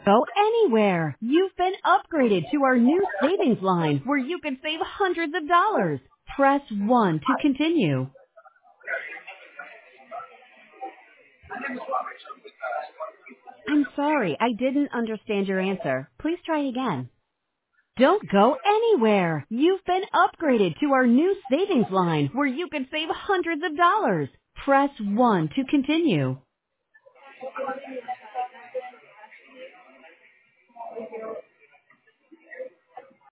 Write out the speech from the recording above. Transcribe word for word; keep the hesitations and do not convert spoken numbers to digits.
Go anywhere. You've been upgraded to our new savings line where you can save hundreds of dollars. Press one to continue. I'm sorry, I didn't understand your answer. Please try again. Don't go anywhere. You've been upgraded to our new savings line where you can save hundreds of dollars. Press one to continue.